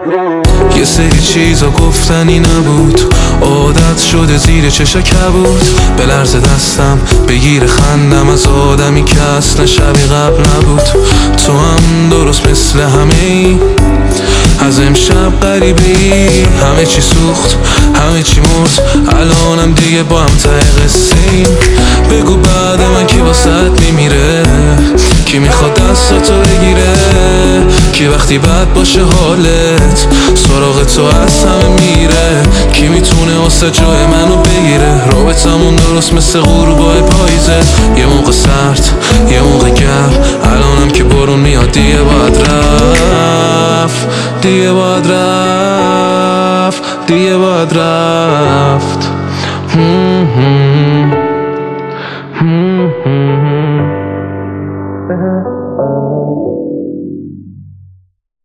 یه سری چیزا گفتنی نبود، عادت شده زیر چشا کبود. به لرز دستم بگیر خندم از آدمی که اصلا شبیه قبل نبود. تو هم درست مثل همه ای، از امشب غریبه ای. همه چی سوخت، همه چی مرد، الانم دیگه با هم ته قصه ایم. بگو بعد من کی واسط میمیره، کی میخواد دستاتو بگیره، کی وقتی بد باشه حالت سراغ تو از همه میره، کی میتونه واسه جای منو بگیره. رابطمون درست مثل غروبای پاییزه، یه موقع سرد یه موقع گرم، الانم که بارون میاد دیگه باید رفت، دیگه باید رفت، دیگه باید رفت.